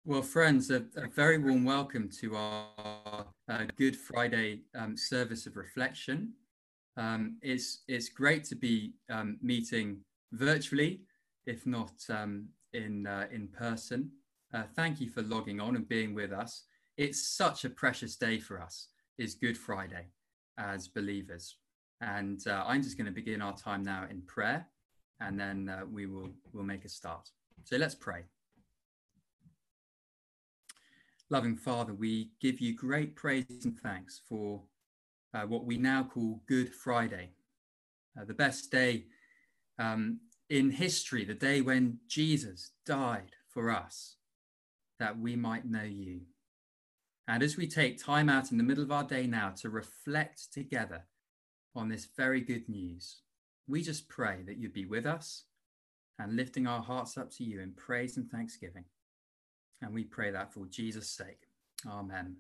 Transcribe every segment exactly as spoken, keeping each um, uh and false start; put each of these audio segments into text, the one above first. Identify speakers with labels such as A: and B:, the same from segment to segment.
A: Well, friends, a, a very warm welcome to our uh, Good Friday um, service of reflection. Um, it's it's great to be um, meeting virtually, if not um, in uh, in person. Uh, thank you for logging on and being with us. It's such a precious day for us. Is Good Friday as believers, and uh, I'm just going to begin our time now in prayer, and then uh, we will will make a start. So let's pray. Loving Father, we give you great praise and thanks for uh, what we now call Good Friday, uh, the best day um, in history, the day when Jesus died for us, that we might know you. And as we take time out in the middle of our day now to reflect together on this very good news, we just pray that you'd be with us and lifting our hearts up to you in praise and thanksgiving. And we pray that for Jesus' sake. Amen.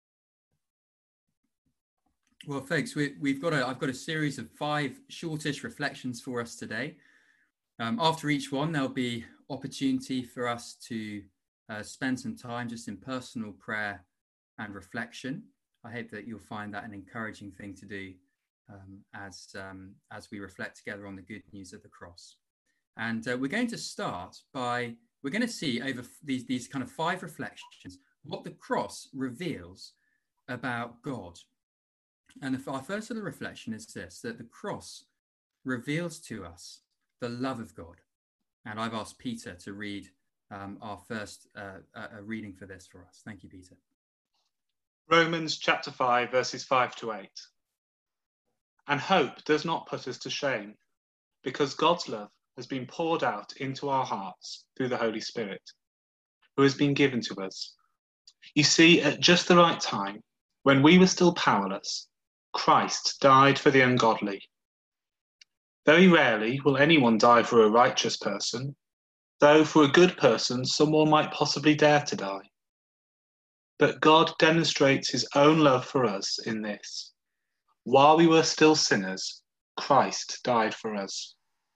A: Well, folks, we, we've got a, I've got a series of five shortish reflections for us today. Um, after each one, there'll be opportunity for us to uh, spend some time just in personal prayer and reflection. I hope that you'll find that an encouraging thing to do um, as, um, as we reflect together on the good news of the cross. And uh, we're going to start by We're going to see over these, these kind of five reflections what the cross reveals about God. And the, our first little reflection is this, that the cross reveals to us the love of God. And I've asked Peter to read um, our first uh, uh, reading for this for us. Thank you, Peter.
B: Romans chapter five, verses five to eight. And hope does not put us to shame, because God's love has been poured out into our hearts through the Holy Spirit, who has been given to us. You see, at just the right time, when we were still powerless, Christ died for the ungodly. Very rarely will anyone die for a righteous person, though for a good person someone might possibly dare to die. But God demonstrates his own love for us in this: while we were still sinners, Christ died for us.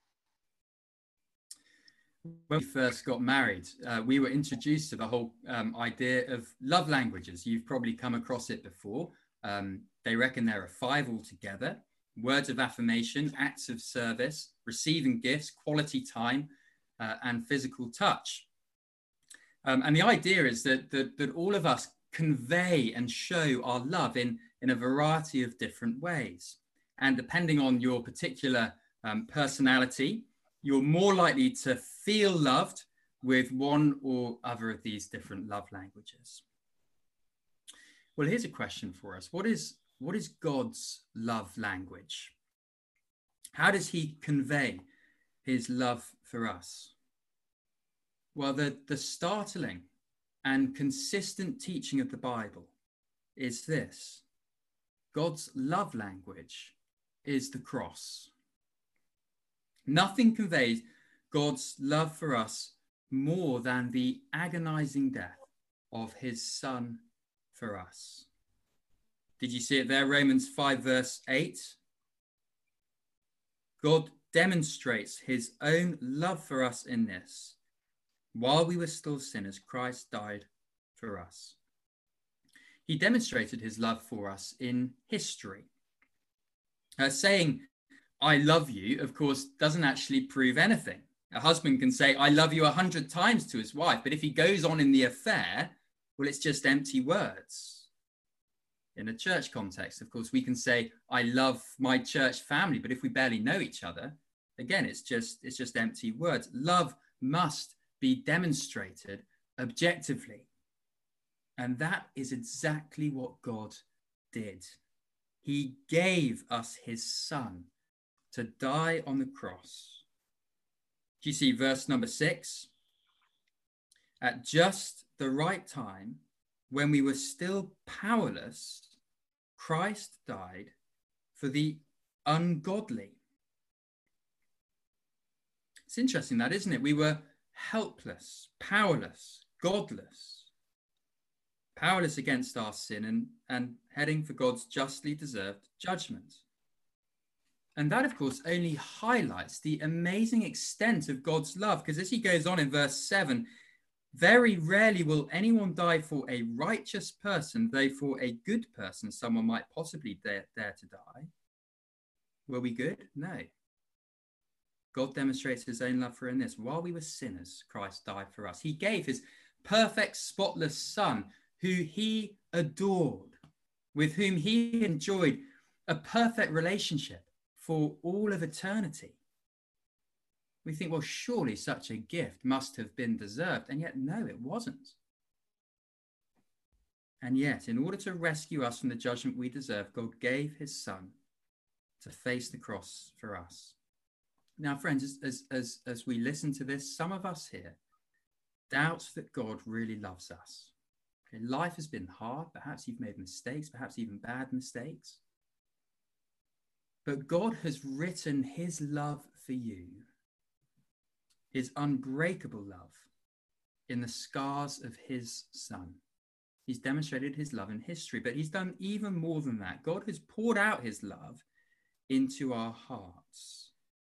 A: When we first got married, uh, we were introduced to the whole um, idea of love languages. You've probably come across it before. Um, they reckon there are five altogether: words of affirmation, acts of service, receiving gifts, quality time, uh, and physical touch. Um, and the idea is that, that, that all of us convey and show our love in, in a variety of different ways. And depending on your particular um, personality, you're more likely to feel loved with one or other of these different love languages. Well, here's a question for us. What is, what is God's love language? How does he convey his love for us? Well, the, the startling and consistent teaching of the Bible is this: God's love language is the cross. Nothing conveys God's love for us more than the agonizing death of his Son for us. Did you see it there? Romans five, verse eight. God demonstrates his own love for us in this: while we were still sinners, Christ died for us. He demonstrated his love for us in history. Uh, saying, I love you, of course, doesn't actually prove anything. A husband can say, I love you a hundred times to his wife, but if he goes on in the affair, well, it's just empty words. In a church context, of course, we can say, I love my church family, but if we barely know each other, again, it's just, it's just empty words. Love must be demonstrated objectively. And that is exactly what God did. He gave us his Son to die on the cross. Do you see verse number six? At just the right time, when we were still powerless, Christ died for the ungodly. It's interesting that, isn't it? We were helpless, powerless, godless, powerless against our sin and, and heading for God's justly deserved judgment. And that, of course, only highlights the amazing extent of God's love, because as he goes on in verse seven, Very rarely will anyone die for a righteous person, though for a good person, someone might possibly dare, dare to die. Were we good? No. God demonstrates his own love for in this. While we were sinners, Christ died for us. He gave his perfect, spotless Son, who he adored, with whom he enjoyed a perfect relationship for all of eternity. We think, well, surely such a gift must have been deserved. And yet, no, it wasn't. And yet, in order to rescue us from the judgment we deserve, God gave his Son to face the cross for us. Now, friends, as, as, as, as we listen to this, some of us here doubt that God really loves us. Okay, life has been hard. Perhaps you've made mistakes, perhaps even bad mistakes. But God has written his love for you, his unbreakable love, in the scars of his Son. He's demonstrated his love in history, but he's done even more than that. God has poured out his love into our hearts.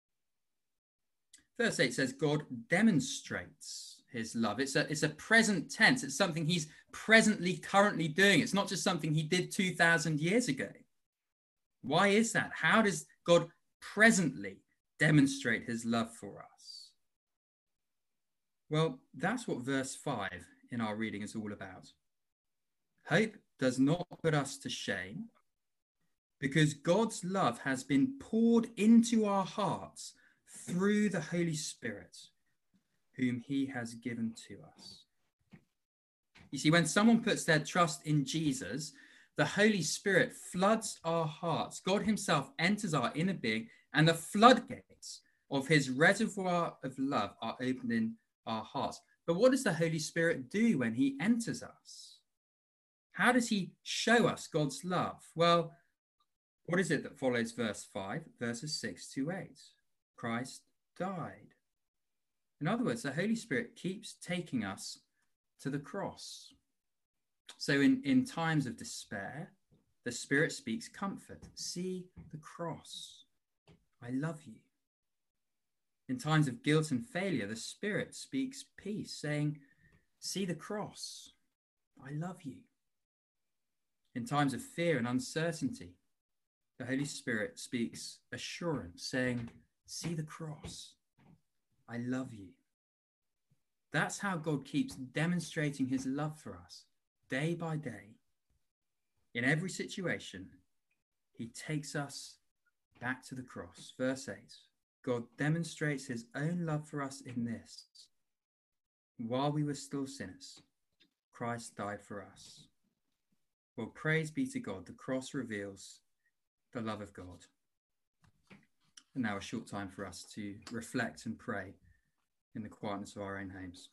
A: Verse eight says, God demonstrates his love. It's a, it's a present tense. It's something he's presently, currently doing. It's not just something he did two thousand years ago. Why is that? How does God presently demonstrate his love for us? Well, that's what verse five in our reading is all about. Hope does not put us to shame, because God's love has been poured into our hearts through the Holy Spirit, whom he has given to us. You see, when someone puts their trust in Jesus, the Holy Spirit floods our hearts. God himself enters our inner being, and the floodgates of his reservoir of love are opened in our hearts. But what does the Holy Spirit do when he enters us? How does he show us God's love? Well, what is it that follows verse five, verses six to eight? Christ died. In other words, the Holy Spirit keeps taking us to the cross. So in, in times of despair, the Spirit speaks comfort. See the cross. I love you. In times of guilt and failure, the Spirit speaks peace, saying, see the cross. I love you. In times of fear and uncertainty, the Holy Spirit speaks assurance, saying, see the cross. I love you. That's how God keeps demonstrating his love for us day by day. In every situation, he takes us back to the cross. Verse eight, God demonstrates his own love for us in this. While we were still sinners, Christ died for us. Well, praise be to God. The cross reveals the love of God. And now a short time for us to reflect and pray in the quietness of our own homes.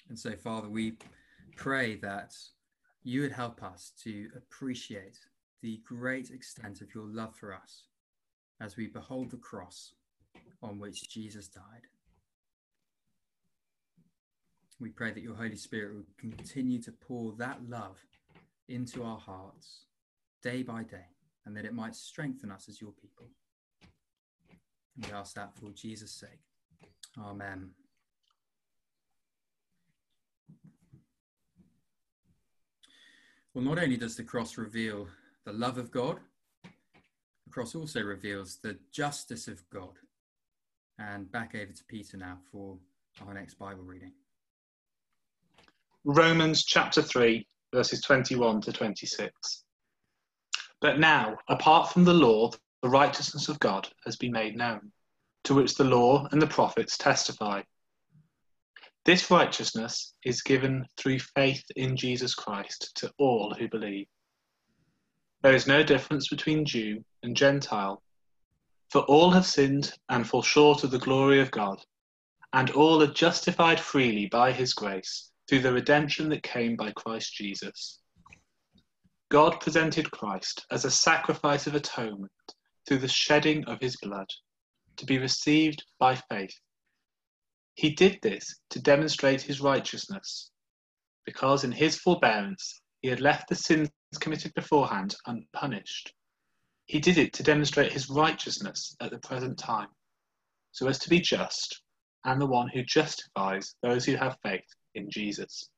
A: And so, Father, we pray that you would help us to appreciate the great extent of your love for us as we behold the cross on which Jesus died. We pray that your Holy Spirit will continue to pour that love into our hearts day by day, and that it might strengthen us as your people. And we ask that for Jesus' sake. Amen. Well, not only does the cross reveal the love of God, the cross also reveals the justice of God. And back over to Peter now for our next Bible reading.
B: Romans chapter three, verses twenty-one to twenty-six. But now, apart from the law, the righteousness of God has been made known, to which the law and the prophets testify. This righteousness is given through faith in Jesus Christ to all who believe. There is no difference between Jew and Gentile, for all have sinned and fall short of the glory of God, and all are justified freely by his grace through the redemption that came by Christ Jesus. God presented Christ as a sacrifice of atonement through the shedding of his blood, to be received by faith. He did this to demonstrate his righteousness, because in his forbearance he had left the sins committed beforehand unpunished. He did it to demonstrate his righteousness at the present time, so as to be just and the one who justifies those who have faith in Jesus.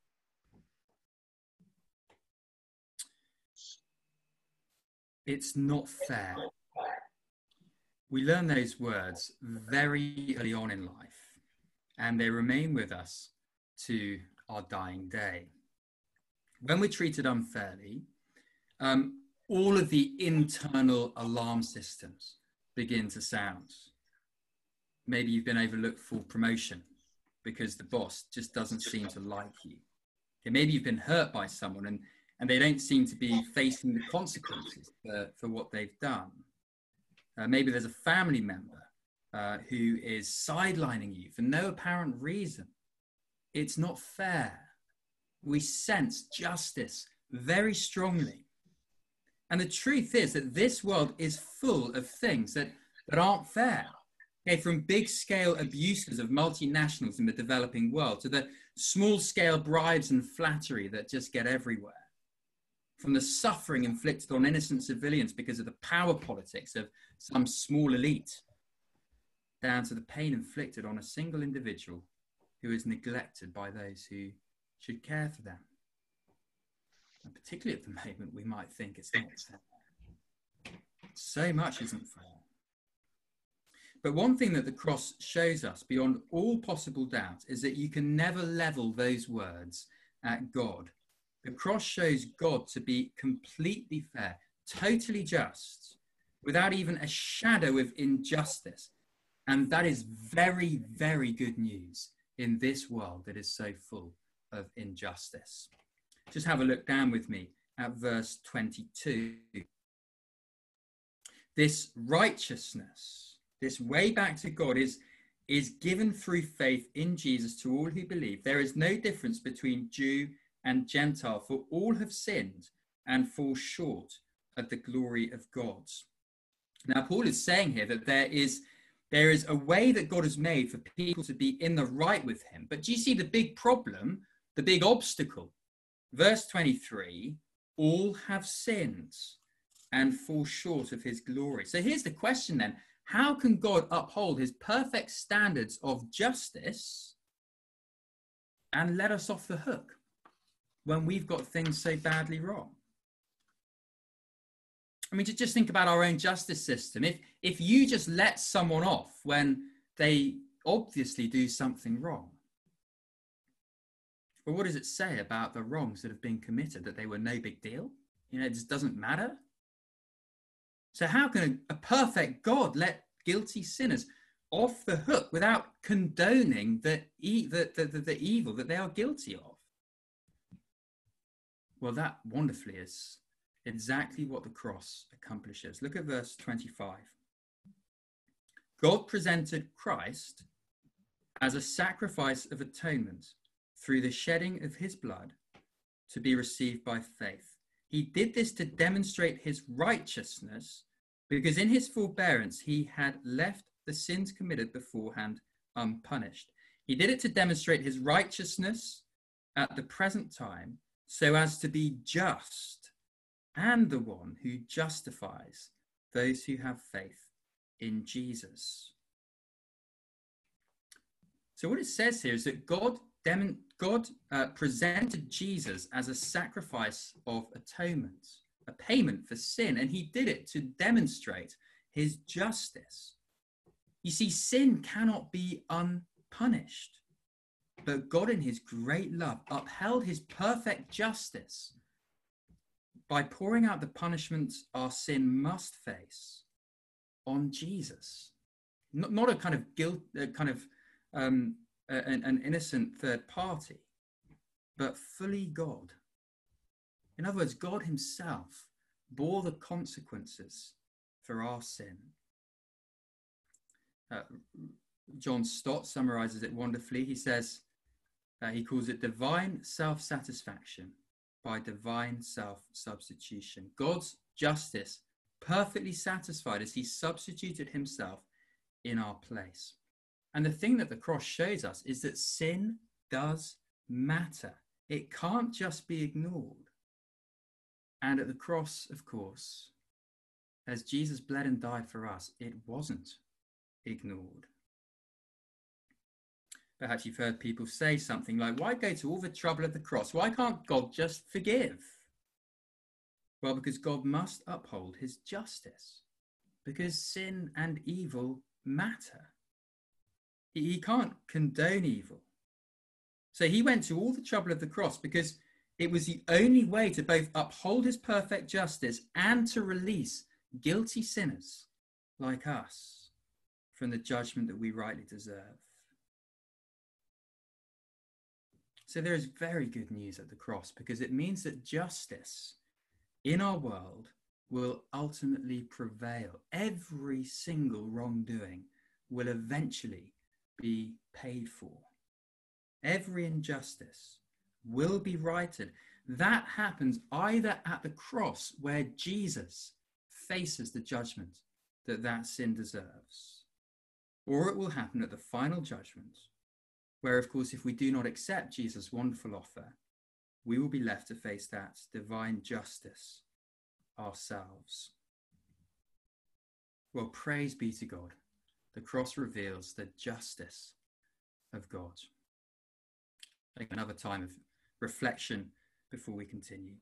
A: It's not fair. We learn those words very early on in life, and they remain with us to our dying day. When we're treated unfairly, um, all of the internal alarm systems begin to sound. Maybe you've been overlooked for promotion because the boss just doesn't seem to like you. Okay, maybe you've been hurt by someone and, and they don't seem to be facing the consequences for, for what they've done. Uh, maybe there's a family member uh, who is sidelining you for no apparent reason. It's not fair. We sense justice very strongly. And the truth is that this world is full of things that, that aren't fair. Okay, from big-scale abuses of multinationals in the developing world to the small-scale bribes and flattery that just get everywhere. From the suffering inflicted on innocent civilians because of the power politics of some small elite, down to the pain inflicted on a single individual who is neglected by those who should care for them. And particularly at the moment, we might think it's not fair. So much isn't fair. But one thing that the cross shows us beyond all possible doubt is that you can never level those words at God. The cross shows God to be completely fair, totally just, without even a shadow of injustice. And that is very, very good news in this world that is so full of injustice. Just have a look down with me at verse twenty-two. This righteousness, this way back to God is, is given through faith in Jesus to all who believe. There is no difference between Jew and Gentile, for all have sinned and fall short of the glory of God. Now, Paul is saying here that there is, there is a way that God has made for people to be in the right with him. But do you see the big problem, the big obstacle? Verse twenty-three, all have sinned and fall short of his glory. So here's the question then. How can God uphold his perfect standards of justice and let us off the hook when we've got things so badly wrong? I mean, to just think about our own justice system. If, if you just let someone off when they obviously do something wrong, well, what does it say about the wrongs that have been committed, that they were no big deal? You know, it just doesn't matter. So how can a, a perfect God let guilty sinners off the hook without condoning the, e- the, the, the, the evil that they are guilty of? Well, that wonderfully is exactly what the cross accomplishes. Look at verse twenty-five. God presented Christ as a sacrifice of atonement through the shedding of his blood to be received by faith. He did this to demonstrate his righteousness, because in his forbearance he had left the sins committed beforehand unpunished. He did it to demonstrate his righteousness at the present time, so as to be just and the one who justifies those who have faith in Jesus. So what it says here is that God, dem- God uh, presented Jesus as a sacrifice of atonement, a payment for sin, and he did it to demonstrate his justice. You see, sin cannot be unpunished, but God in his great love upheld his perfect justice by pouring out the punishments our sin must face on Jesus. Not, not a kind of guilt, a kind of um, an, an innocent third party, but fully God. In other words, God himself bore the consequences for our sin. Uh, John Stott summarizes it wonderfully. He says, uh, he calls it divine self-satisfaction by divine self-substitution. God's justice perfectly satisfied as he substituted himself in our place. And the thing that the cross shows us is that sin does matter. It can't just be ignored. And at the cross, of course, as Jesus bled and died for us, it wasn't ignored. Perhaps you've heard people say something like, why go to all the trouble of the cross? Why can't God just forgive? Well, because God must uphold his justice, because sin and evil matter. He can't condone evil. So he went to all the trouble of the cross because it was the only way to both uphold his perfect justice and to release guilty sinners like us from the judgment that we rightly deserve. So there is very good news at the cross, because it means that justice in our world will ultimately prevail. Every single wrongdoing will eventually be paid for. Every injustice will be righted. That happens either at the cross, where Jesus faces the judgment that that sin deserves, or it will happen at the final judgment, where, of course, if we do not accept Jesus' wonderful offer, we will be left to face that divine justice ourselves. Well, praise be to God. The cross reveals the justice of God. Take another time of reflection before we continue.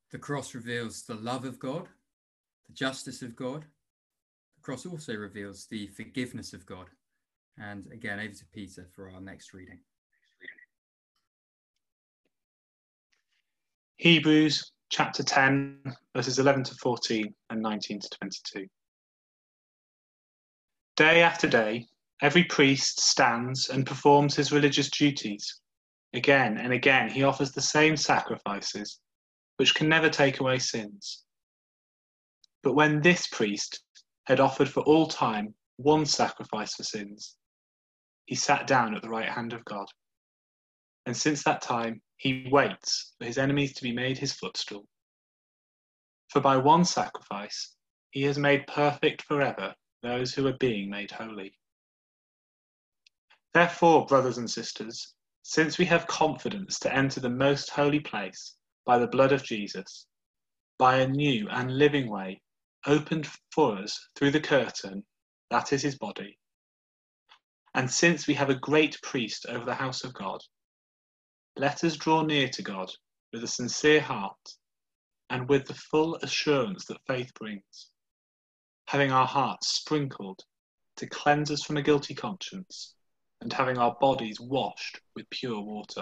A: The cross reveals the love of God, the justice of God. The cross also reveals the forgiveness of God. And again, over to Peter for our next reading.
B: Hebrews chapter ten, verses eleven to fourteen and nineteen to twenty-two. Day after day, every priest stands and performs his religious duties. Again and again, he offers the same sacrifices, which can never take away sins. But when this priest had offered for all time one sacrifice for sins, he sat down at the right hand of God. And since that time, he waits for his enemies to be made his footstool. For by one sacrifice, he has made perfect forever those who are being made holy. Therefore, brothers and sisters, since we have confidence to enter the most holy place by the blood of Jesus, by a new and living way opened for us through the curtain, that is his body, and since we have a great priest over the house of God, let us draw near to God with a sincere heart and with the full assurance that faith brings, having our hearts sprinkled to cleanse us from a guilty conscience, and having our bodies washed with pure water.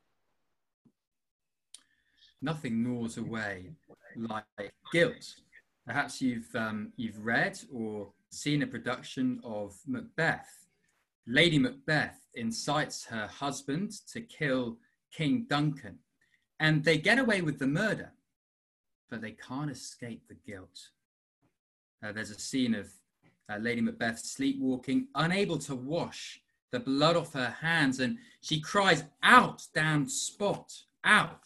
A: Nothing gnaws away like guilt. Perhaps you've um, you've read or seen a production of Macbeth. Lady Macbeth incites her husband to kill King Duncan, and they get away with the murder, but they can't escape the guilt. Uh, there's a scene of uh, Lady Macbeth sleepwalking, unable to wash the blood off her hands, and she cries, "Out, damned spot, out."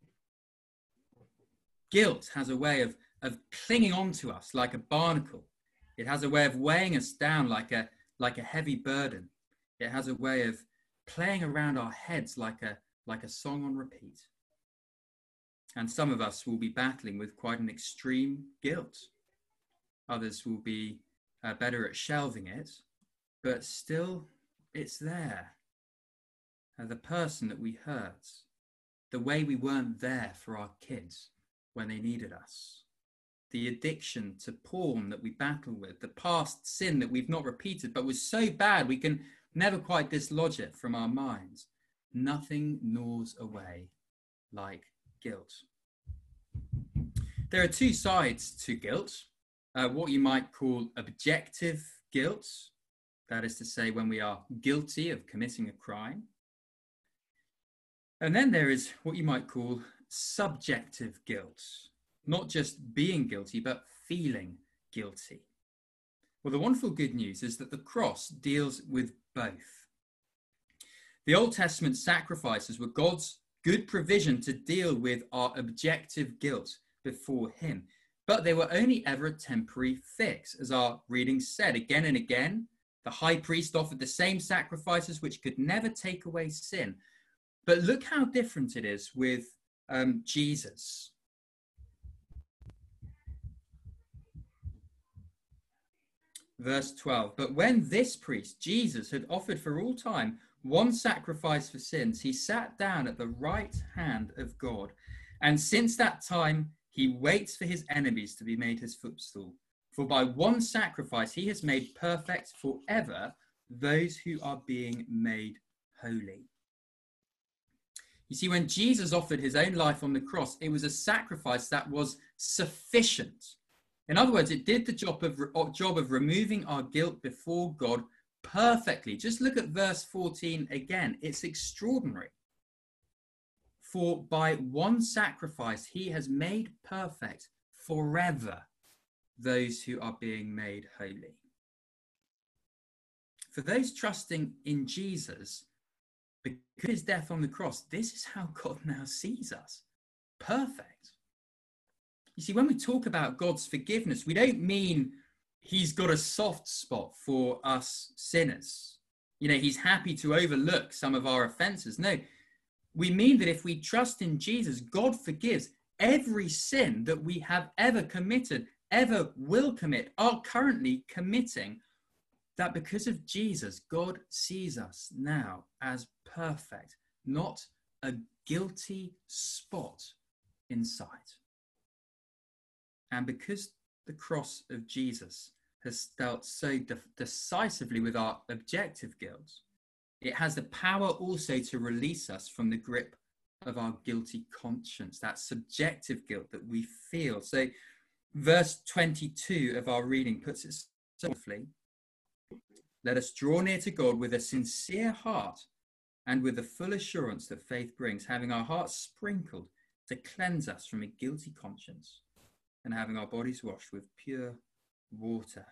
A: Guilt has a way of, of clinging on to us like a barnacle. It has a way of weighing us down like a, like a heavy burden. It has a way of playing around our heads like a, like a song on repeat. And some of us will be battling with quite an extreme guilt. Others will be uh, better at shelving it, but still it's there. Uh, the person that we hurt, the way we weren't there for our kids when they needed us, the addiction to porn that we battle with, the past sin that we've not repeated but was so bad we can never quite dislodge it from our minds. Nothing gnaws away like guilt. There are two sides to guilt. Uh, what you might call objective guilt, that is to say when we are guilty of committing a crime. And then there is what you might call subjective guilt, not just being guilty, but feeling guilty. Well, the wonderful good news is that the cross deals with both. The Old Testament sacrifices were God's good provision to deal with our objective guilt before him, but they were only ever a temporary fix. As our reading said, again and again, the high priest offered the same sacrifices which could never take away sin. But look how different it is with um, Jesus. Verse twelve, but when this priest, Jesus, had offered for all time one sacrifice for sins, he sat down at the right hand of God. And since that time, he waits for his enemies to be made his footstool. For by one sacrifice, he has made perfect forever those who are being made holy. You see, when Jesus offered his own life on the cross, it was a sacrifice that was sufficient. In other words, it did the job of, job of removing our guilt before God perfectly. Just look at verse fourteen again. It's extraordinary. For by one sacrifice, he has made perfect forever those who are being made holy. For those trusting in Jesus, because of his death on the cross, this is how God now sees us. Perfect. You see, when we talk about God's forgiveness, we don't mean he's got a soft spot for us sinners. You know, he's happy to overlook some of our offenses. No, we mean that if we trust in Jesus, God forgives every sin that we have ever committed, ever will commit, are currently committing. That because of Jesus, God sees us now as perfect, not a guilty spot inside. And because the cross of Jesus has dealt so de- decisively with our objective guilt, it has the power also to release us from the grip of our guilty conscience, that subjective guilt that we feel. So verse twenty-two of our reading puts it softly. Let us draw near to God with a sincere heart and with the full assurance that faith brings, having our hearts sprinkled to cleanse us from a guilty conscience and having our bodies washed with pure water.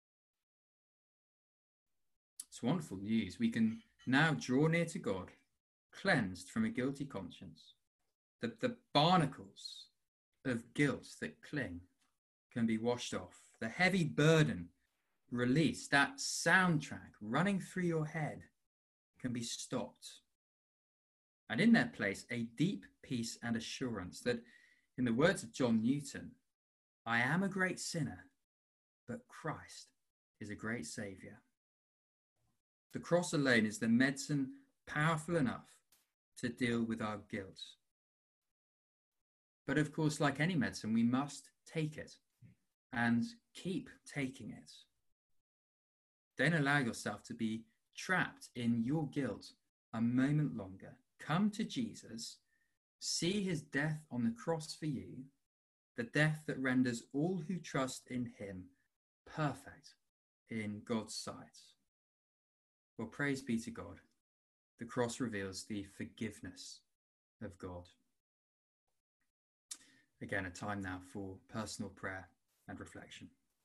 A: It's wonderful news. We can now draw near to God, cleansed from a guilty conscience. The, the barnacles of guilt that cling can be washed off. The heavy burden released, that soundtrack running through your head can be stopped. And in their place, a deep peace and assurance that, in the words of John Newton, I am a great sinner, but Christ is a great Saviour. The cross alone is the medicine powerful enough to deal with our guilt. But of course, like any medicine, we must take it and keep taking it. Don't allow yourself to be trapped in your guilt a moment longer. Come to Jesus, see his death on the cross for you, the death that renders all who trust in him perfect in God's sight. Well, praise be to God. The cross reveals the forgiveness of God. Again, a time now for personal prayer and reflection.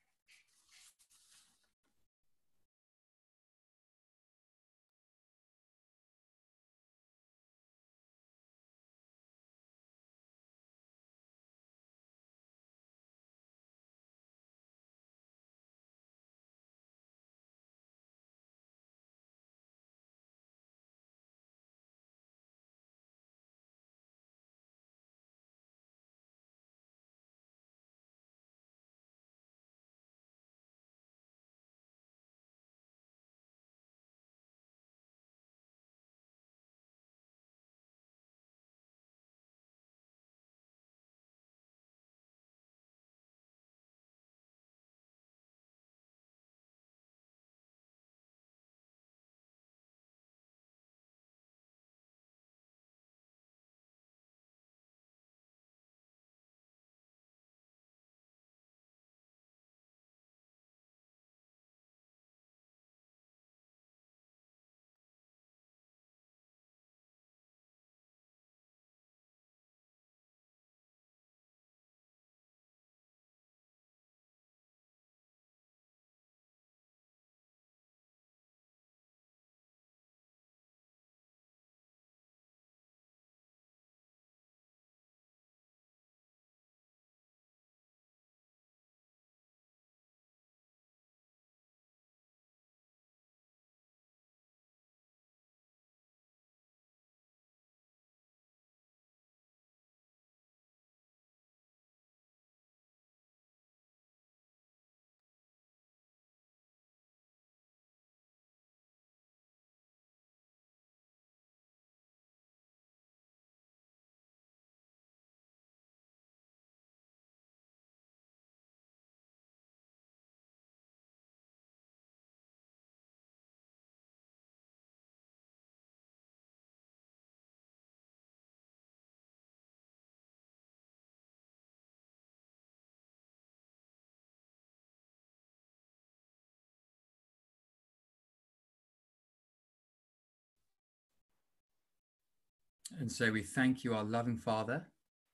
A: And so we thank you, our loving Father,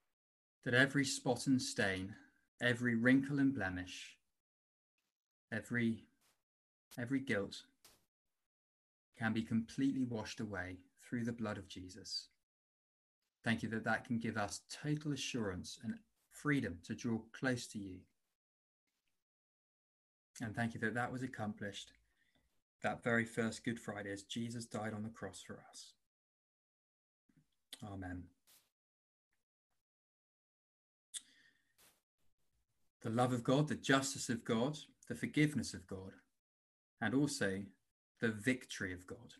A: that every spot and stain, every wrinkle and blemish, every, every guilt can be completely washed away through the blood of Jesus. Thank you that that can give us total assurance and freedom to draw close to you. And thank you that that was accomplished that very first Good Friday as Jesus died on the cross for us. Amen. The love of God, the justice of God, the forgiveness of God, and also the victory of God.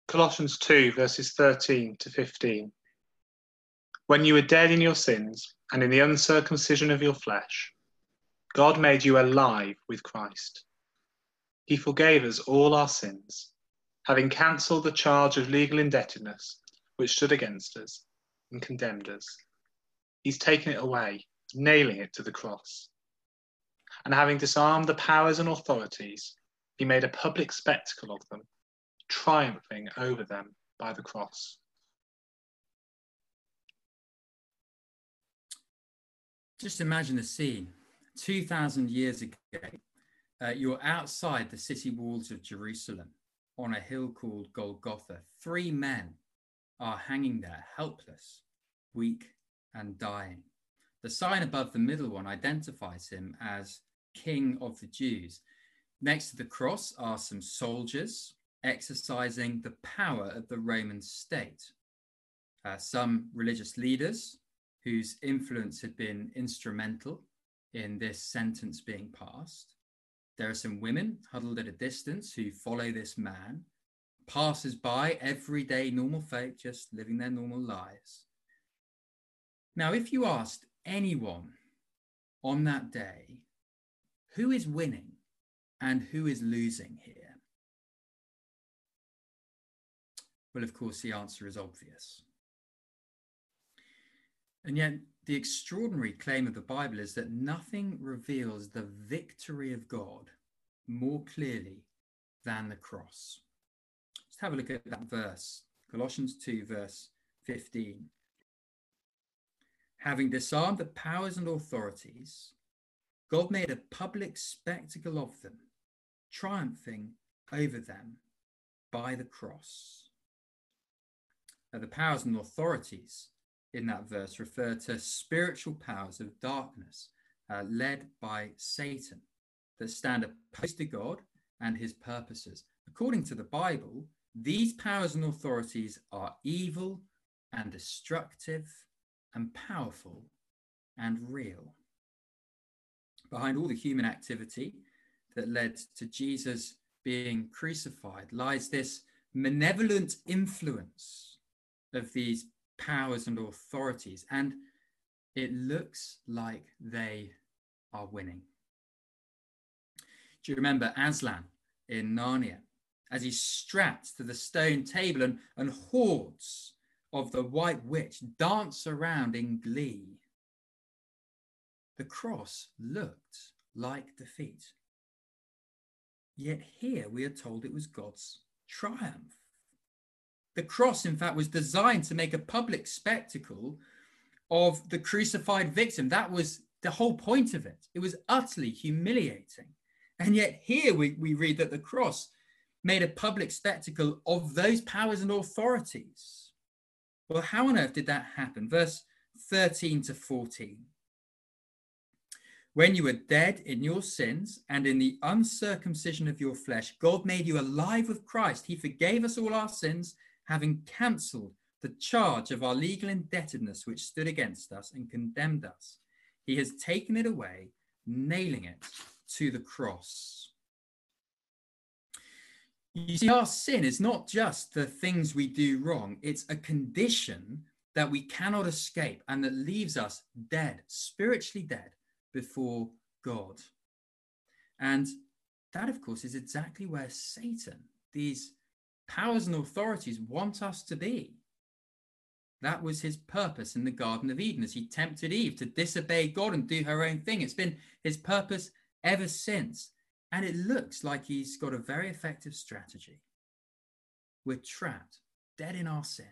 B: Colossians two, verses thirteen to fifteen. When you were dead in your sins and in the uncircumcision of your flesh, God made you alive with Christ. He forgave us all our sins, having cancelled the charge of legal indebtedness which stood against us and condemned us. He's taken it away, nailing it to the cross. And having disarmed the powers and authorities, he made a public spectacle of them, triumphing over them by the cross.
A: Just imagine the scene. two thousand years ago, uh, you're outside the city walls of Jerusalem on a hill called Golgotha. Three men are hanging there, helpless, weak, and dying. The sign above the middle one identifies him as King of the Jews. Next to the cross are some soldiers exercising the power of the Roman state. Uh, some religious leaders whose influence had been instrumental in this sentence being passed. There are some women huddled at a distance who follow this man, passers-by, everyday normal folk just living their normal lives. Now, if you asked anyone on that day, who is winning and who is losing here? Well, of course, the answer is obvious. And yet, the extraordinary claim of the Bible is that nothing reveals the victory of God more clearly than the cross. Let's have a look at that verse, Colossians two, verse fifteen. Having disarmed the powers and authorities, God made a public spectacle of them, triumphing over them by the cross. Now, the powers and authorities in that verse refer to spiritual powers of darkness uh, led by Satan that stand opposed to God and his purposes. According to the Bible, these powers and authorities are evil and destructive and powerful and real. Behind all the human activity that led to Jesus being crucified lies this malevolent influence of these powers and authorities, and it looks like they are winning. Do you remember Aslan in Narnia, as he's strapped to the stone table and, and hordes of the White Witch dance around in glee? The cross looked like defeat. Yet here we are told it was God's triumph. The cross, in fact, was designed to make a public spectacle of the crucified victim. That was the whole point of it. It was utterly humiliating. And yet here we, we read that the cross made a public spectacle of those powers and authorities. Well, how on earth did that happen? Verse thirteen to fourteen. When you were dead in your sins and in the uncircumcision of your flesh, God made you alive with Christ. He forgave us all our sins, having cancelled the charge of our legal indebtedness which stood against us and condemned us. He has taken it away, nailing it to the cross. You see, our sin is not just the things we do wrong. It's a condition that we cannot escape and that leaves us dead, spiritually dead before God. And that, of course, is exactly where Satan, these powers and authorities, want us to be. That was his purpose in the Garden of Eden as he tempted Eve to disobey God and do her own thing. It's been his purpose ever since. And it looks like he's got a very effective strategy. We're trapped, dead in our sin.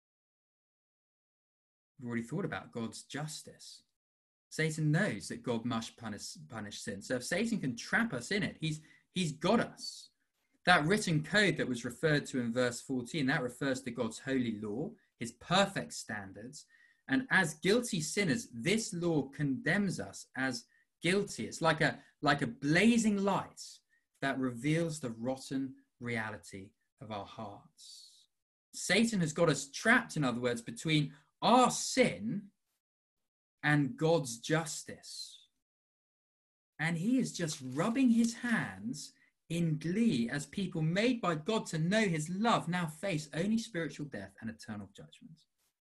A: We've already thought about God's justice. Satan knows that God must punish, punish sin. So if Satan can trap us in it, he's, he's got us. That written code that was referred to in verse fourteen, that refers to God's holy law, his perfect standards. And as guilty sinners, this law condemns us as guilty. It's like a, like a blazing light that reveals the rotten reality of our hearts. Satan has got us trapped, in other words, between our sin and God's justice. And he is just rubbing his hands in glee as people made by God to know his love now face only spiritual death and eternal judgment.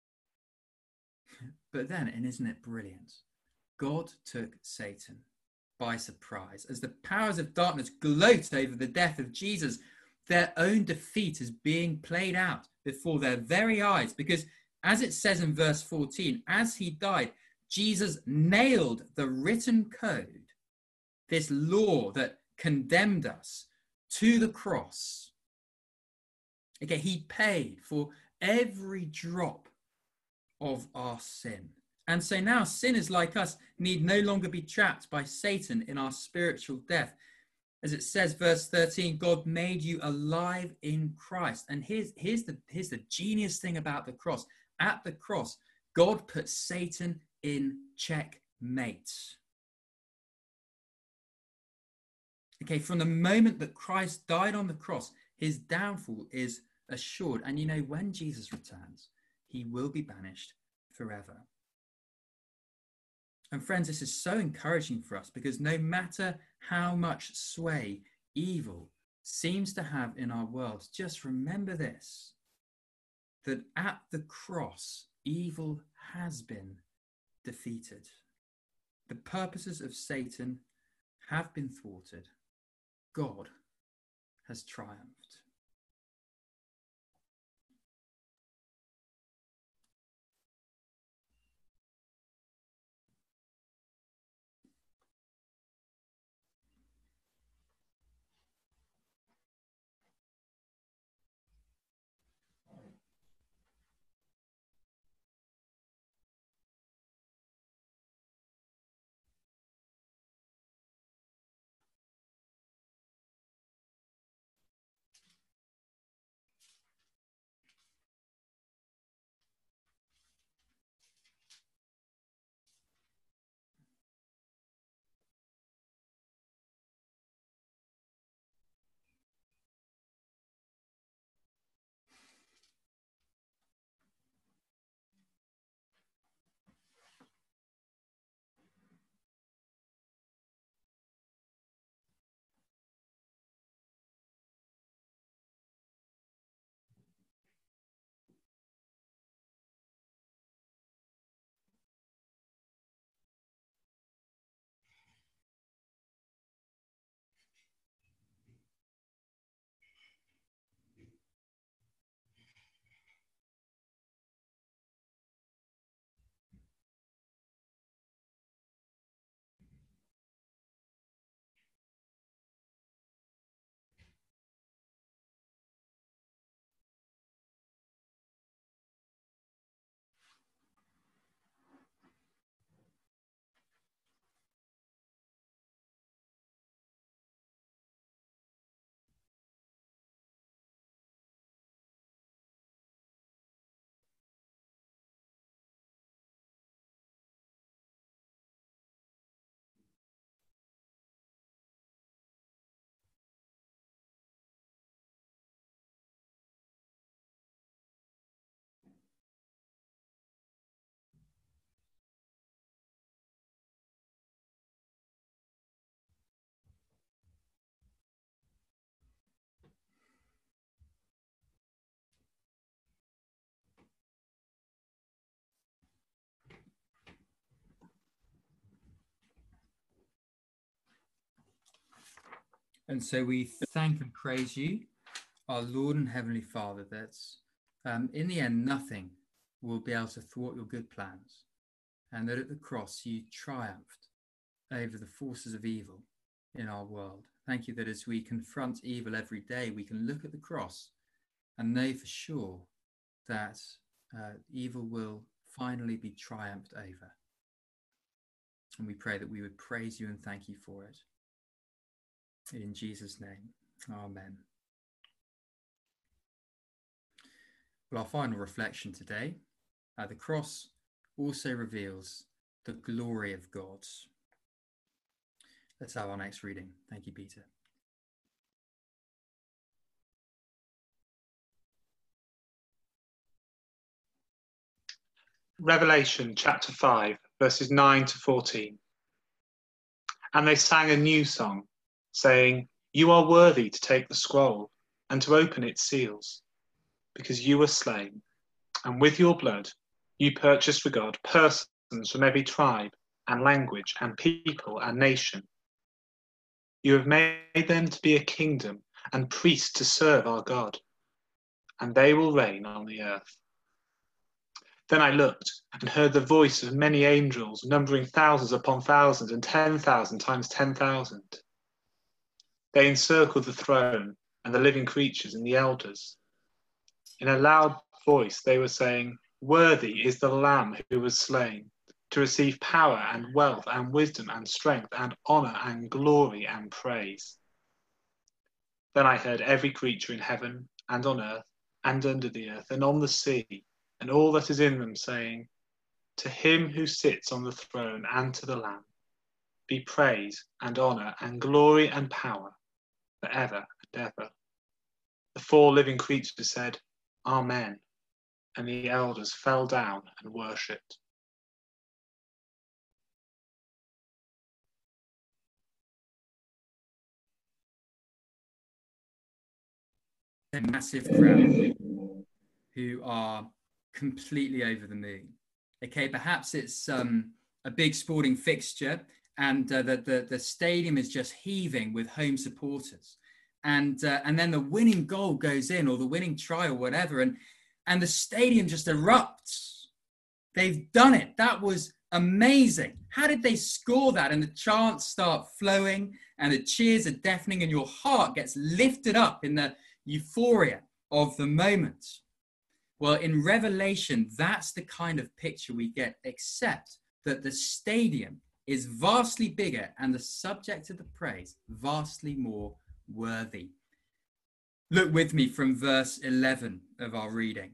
A: But then, and isn't it brilliant, God took Satan by surprise as the powers of darkness gloat over the death of Jesus. Their own defeat is being played out before their very eyes, because as it says in verse fourteen, as he died, Jesus nailed the written code, this law that condemned us, to the cross. Okay, he paid for every drop of our sin. And so now sinners like us need no longer be trapped by Satan in our spiritual death. As it says, verse thirteen, God made you alive in Christ. And here's, here's, the, here's the genius thing about the cross. At the cross, God put Satan in checkmate. Okay, from the moment that Christ died on the cross, his downfall is assured. And you know, when Jesus returns, he will be banished forever. And friends, this is so encouraging for us, because no matter how much sway evil seems to have in our world, just remember this, that at the cross, evil has been defeated. The purposes of Satan have been thwarted. God has triumphed. And so we thank and praise you, our Lord and Heavenly Father, that um, in the end, nothing will be able to thwart your good plans, and that at the cross you triumphed over the forces of evil in our world. Thank you that as we confront evil every day, we can look at the cross and know for sure that uh, evil will finally be triumphed over. And we pray that we would praise you and thank you for it. In Jesus' name, amen. Well, our final reflection today, uh, the cross also reveals the glory of God. Let's have our next reading. Thank you, Peter.
B: Revelation chapter five, verses nine to fourteen. And they sang a new song, saying, You are worthy to take the scroll and to open its seals, because you were slain, and with your blood you purchased for God persons from every tribe and language and people and nation. You have made them to be a kingdom and priests to serve our God, and they will reign on the earth. Then I looked and heard the voice of many angels, numbering thousands upon thousands and ten thousand times ten thousand. They encircled the throne and the living creatures and the elders. In a loud voice they were saying, "Worthy is the Lamb who was slain, to receive power and wealth and wisdom and strength and honour and glory and praise." Then I heard every creature in heaven and on earth and under the earth and on the sea, and all that is in them, saying, "To him who sits on the throne and to the Lamb be praise and honour and glory and power forever and ever." The four living creatures said, "Amen," and the elders fell down and worshipped.
A: A massive crowd who are completely over the moon. Okay, perhaps it's um, a big sporting fixture, and uh, the, the the stadium is just heaving with home supporters, and uh, and then the winning goal goes in, or the winning try, or whatever, and and the stadium just erupts. They've done it. That was amazing. How did they score that? And the chants start flowing, and the cheers are deafening, and your heart gets lifted up in the euphoria of the moment. Well, in Revelation, that's the kind of picture we get, except that the stadium is vastly bigger and the subject of the praise vastly more worthy. Look with me from verse eleven of our reading.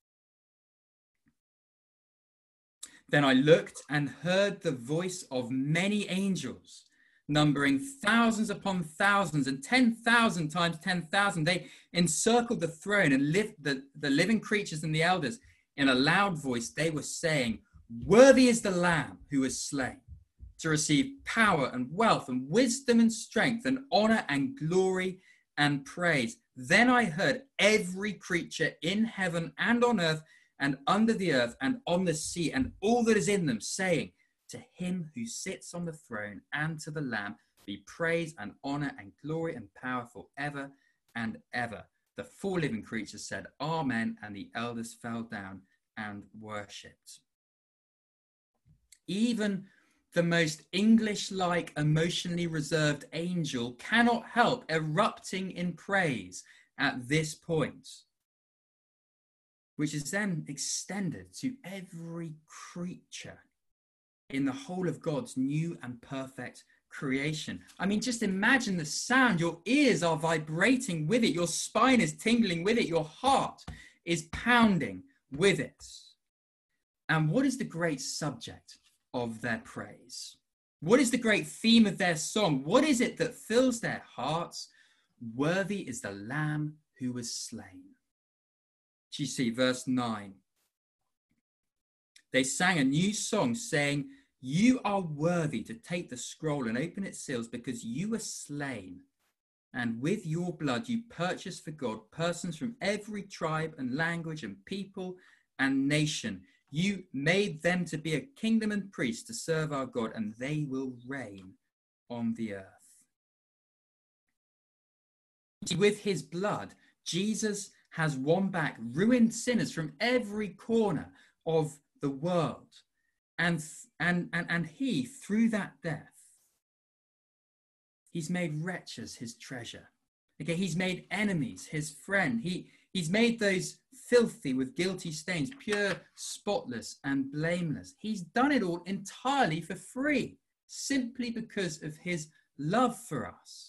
A: Then I looked and heard the voice of many angels, numbering thousands upon thousands and ten thousand times ten thousand. They encircled the throne and lived the, the living creatures and the elders. In a loud voice, they were saying, "Worthy is the Lamb who was slain to receive power and wealth and wisdom and strength and honor and glory and praise." Then I heard every creature in heaven and on earth and under the earth and on the sea and all that is in them, saying, "To him who sits on the throne and to the Lamb be praise and honor and glory and power forever and ever." The four living creatures said, "Amen," and the elders fell down and worshipped. Even the most English-like, emotionally reserved angel cannot help erupting in praise at this point, which is then extended to every creature in the whole of God's new and perfect creation. I mean, just imagine the sound. Your ears are vibrating with it. Your spine is tingling with it. Your heart is pounding with it. And what is the great subject of their praise? What is the great theme of their song? What is it that fills their hearts? Worthy is the Lamb who was slain. Do you see verse nine? They sang a new song saying, "You are worthy to take the scroll and open its seals, because you were slain. And with your blood you purchased for God persons from every tribe and language and people and nation. You made them to be a kingdom and priests to serve our God, and they will reign on the earth." With his blood, Jesus has won back ruined sinners from every corner of the world. And, and, and, and he, through that death, he's made wretches his treasure. Okay, he's made enemies his friend. He, he's made those filthy with guilty stains pure, spotless, and blameless. He's done it all entirely for free, simply because of his love for us.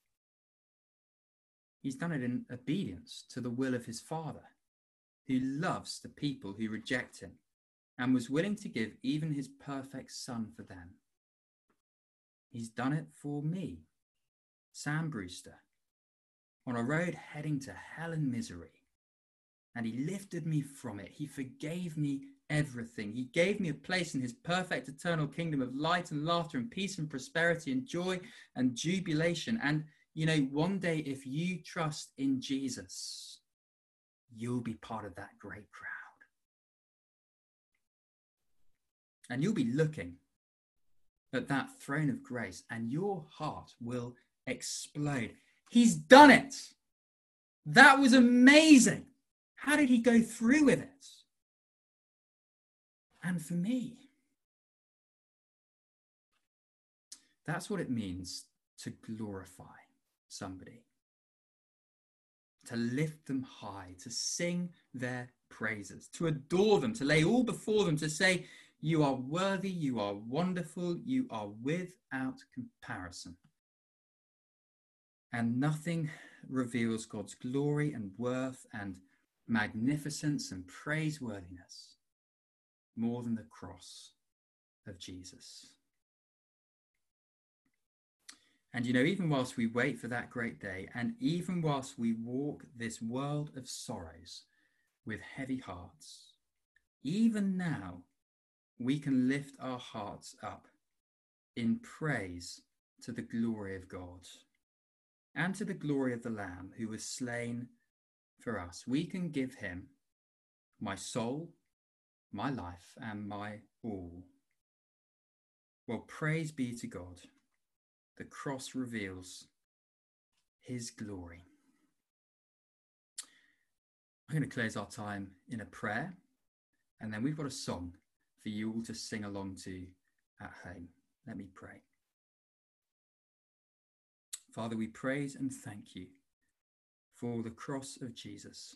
A: He's done it in obedience to the will of his Father, who loves the people who reject him and was willing to give even his perfect Son for them. He's done it for me, Sam Brewster, on a road heading to hell and misery. And he lifted me from it. He forgave me everything. He gave me a place in his perfect eternal kingdom of light and laughter and peace and prosperity and joy and jubilation. And you know, one day if you trust in Jesus, you'll be part of that great crowd. And you'll be looking at that throne of grace and your heart will explode. He's done it. That was amazing. How did he go through with it? And for me, that's what it means to glorify somebody, to lift them high, to sing their praises, to adore them, to lay all before them, to say, you are worthy, you are wonderful, you are without comparison. And nothing reveals God's glory and worth and magnificence and praiseworthiness more than the cross of Jesus. And you know, even whilst we wait for that great day, and even whilst we walk this world of sorrows with heavy hearts, even now we can lift our hearts up in praise to the glory of God and to the glory of the Lamb who was slain for us. We can give him my soul, my life, and my all. Well, praise be to God. The cross reveals his glory. I'm going to close our time in a prayer, and then we've got a song for you all to sing along to at home. Let me pray. Father, we praise and thank you for the cross of Jesus.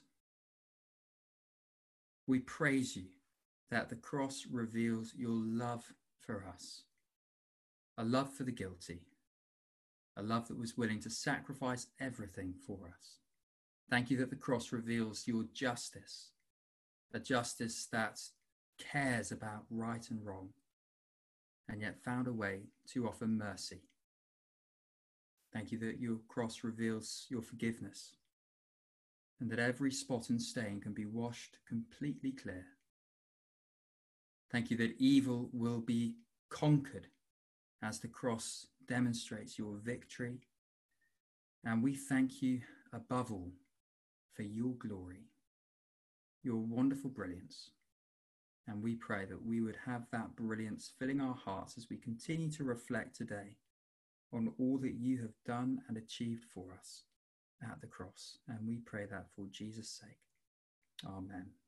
A: We praise you that the cross reveals your love for us, a love for the guilty, a love that was willing to sacrifice everything for us. Thank you that the cross reveals your justice, a justice that cares about right and wrong, and yet found a way to offer mercy. Thank you that your cross reveals your forgiveness, and that every spot and stain can be washed completely clear. Thank you that evil will be conquered as the cross demonstrates your victory. And we thank you above all for your glory, your wonderful brilliance. And we pray that we would have that brilliance filling our hearts as we continue to reflect today on all that you have done and achieved for us at the cross. And we pray that for Jesus' sake. Amen.